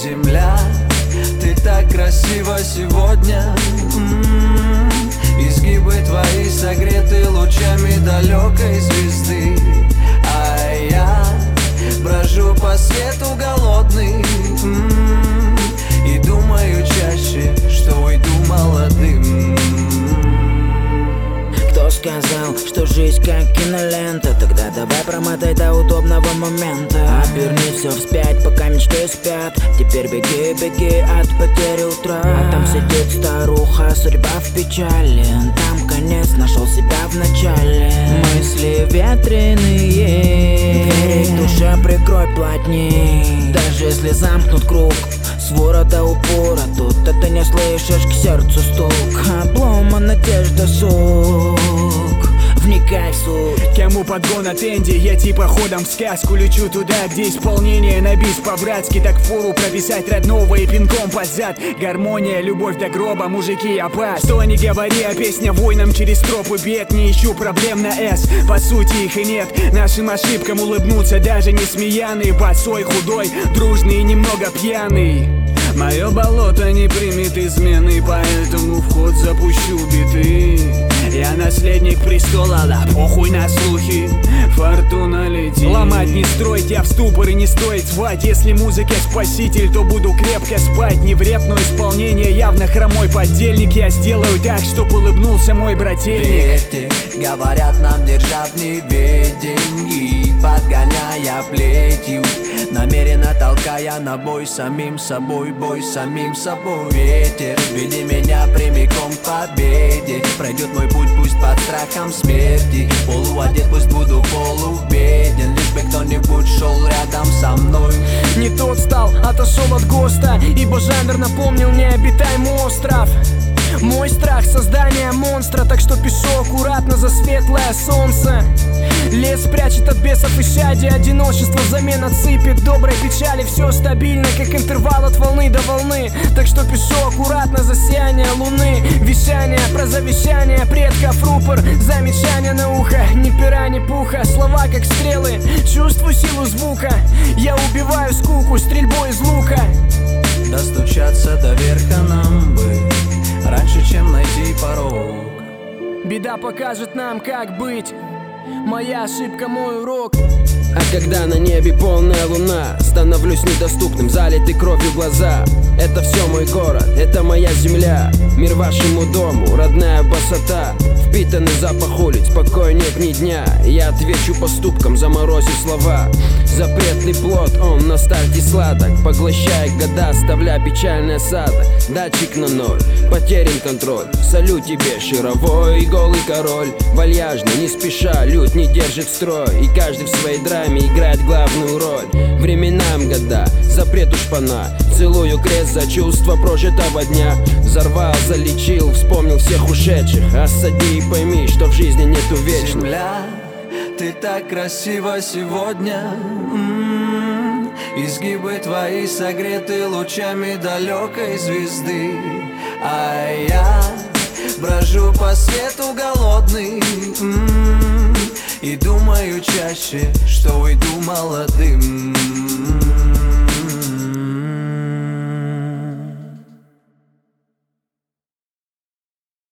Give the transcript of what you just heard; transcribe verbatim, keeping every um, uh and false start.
Земля, ты так красива сегодня. М-м-м. Изгибы твои согреты лучами далекой звезды. А я брожу по свету голодный. М-м-м. И думаю чаще, что уйду молодым. Кто сказал, что жизнь как кинолента? Тогда давай промотай до удобного момента. Оберни все вспять, пока мечты спят. Теперь беги, беги от потери утра. А там сидит старуха, судьба в печали. Там конец, нашел себя в начале. Мысли ветреные, двери к душе прикрой плотней. Даже если замкнут круг с ворота упора, тут а ты не слышишь к сердцу стук. Облома надежда, сук. Вникай в суть. Кому подгон от Энди, я типа ходом в сказку. Лечу туда, где исполнение на бис по-братски. Так впору прописать родного и пинком под зад. Гармония, любовь до гроба, мужики, опас. Что не говори, а песня воинам через тропы бед. Не ищу проблем на S, по сути их и нет. Нашим ошибкам улыбнуться, даже не смеяный. Босой, худой, дружный и немного пьяный. Мое болото не примет измены, поэтому в ход запущу биты. Я наследник престола, да похуй на слухи. Фортуна летит. Ломать не строить, я в ступор и не стоит звать. Если музыка спаситель, то буду крепко спать. Не в рэп, но исполнение явно хромой поддельник. Я сделаю так, чтоб улыбнулся мой брательник. Верьте, говорят нам держать в неведении, подгоняя плетью, намеренно толкая на бой самим собой. Бой самим собой. Ветер, веди меня прямиком к победе. Пройдет мой путь, пусть под страхом смерти. Полуодет, пусть буду полубеден. Лишь бы кто-нибудь шел рядом со мной. Не тот стал, отошел от ГОСТа, ибо жанр напомнил необитаемый остров. Мой страх — создание монстра, так что пишу аккуратно за светлое солнце. Лес прячет от бесов и щади, одиночество взамен отсыпет доброй печали. Все стабильно, как интервал от волны до волны. Так что пишу аккуратно за сияние луны. Вещание про завещание предков, рупор, замечание на ухо. Ни пера, ни пуха, слова как стрелы. Чувствую силу звука, я убиваю скуку стрельбой из лука. Достучаться до верха нам бы раньше, чем найти порог. Беда покажет нам, как быть. Моя ошибка, мой урок. А когда на небе полная луна, становлюсь недоступным, залитый кровью глаза. Это все мой город, это моя земля. Мир вашему дому, родная басота. Впитанный запах улиц, покоя нет ни дня. Я отвечу поступком, заморозив слова. Запретный плод, он на старте сладок, поглощая года, оставляя печальный осадок. Датчик на ноль, потерян контроль. Салют тебе, шаровой, голый король. Вальяжно, не спеша, лют не держит строй. И каждый в своей драме играет главную роль. Временам года, запрет у шпана. Целую крест за чувство прожитого дня. Взорвал, залечил, вспомнил всех ушедших. Осади и пойми, что в жизни нету вечных. Земля, ты так красива сегодня. М-м-м. Изгибы твои согреты лучами далекой звезды. А я брожу по свету голодный. М-м-м. И думаю чаще, что уйду молодым.